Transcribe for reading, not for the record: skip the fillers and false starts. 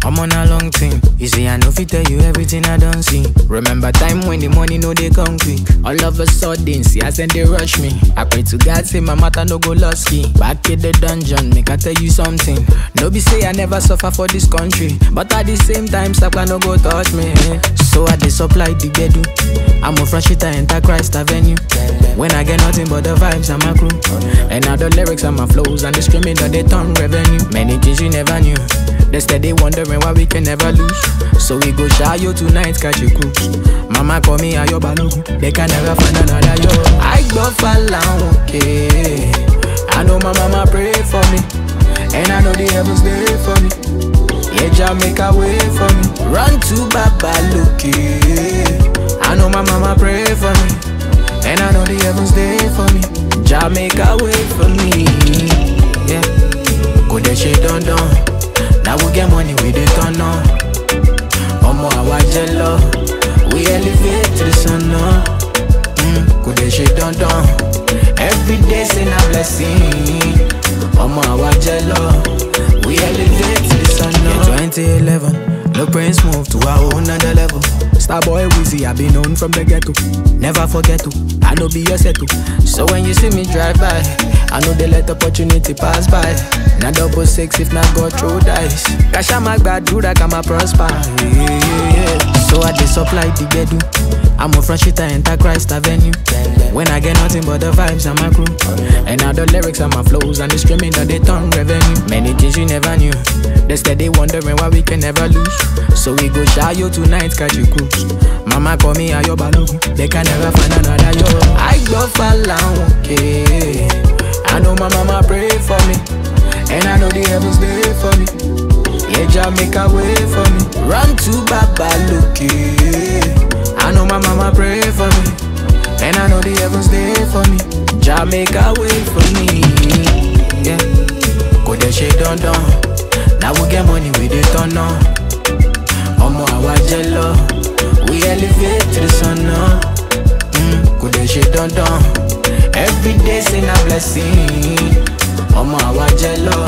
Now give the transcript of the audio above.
I'm on a long thing. You see, I know fit tell you everything I don't see. Remember time when the money no they come quick. All of a sudden, see as then they rush me. I pray to God say my matter no go lusky. Back in the dungeon, make I tell you something. No be say I never suffer for this country, but at the same time, Sapa no go touch me. So I dey supply the bedu. I'm a fresh shit, I enter Christ Avenue. When I get nothing but the vibes and my crew, and now the lyrics and my flows and the screaming that they turn revenue. Many things you never knew. They steady wondering why we can never lose. So we go shy you tonight, catch you cruise. Mama call me Ayo Balogun. They can never find another yo. I go fall okay. I know my mama pray for me, and I know the heavens there for me. Yeah, Jah make a way for me. Run to Baba Loke. I know my mama pray for me, and I know the heavens there for me. Jah make a way for me. Yeah, go that shit done. Now we get money, we dey turn on. Omo our jello, we elevate to the sun now. Go that shit done. Every day say na blessing. Omo our jello, we elevate to the sun now. 2011, no Prince move to our own another level. Starboy Wizzy, I been known from the ghetto. Never forget to, I know be your settle. So when you see me drive by, I know they let opportunity pass by. Now 666 if not go through dice. Cash out my bad, do that I'm a prosper. Yeah. So I dey supply the bedu. I'm a fresh shit, I enter Christ Avenue. When I get nothing but the vibes and my crew, and now the lyrics and my flows and the screaming that they turn revenue. Many things you never knew. They steady wondering why we can never lose. So we go shy you tonight, catch you cruise. Mama call me Ayo Balogun. They can never find another yo. I go fall okay. I know my mama pray for me, and I know the heavens there for me. Yeah, Jah make a way for me. Run to Baba Loke. I know my mama pray for me, and I know the heavens there for me. Jah make a way for me. Yeah, go that shit done. Now we get money, we dey turn on. Omo our jello, we elevate to the sun now. Go that shit done. Every day say na blessing. Omo our jello,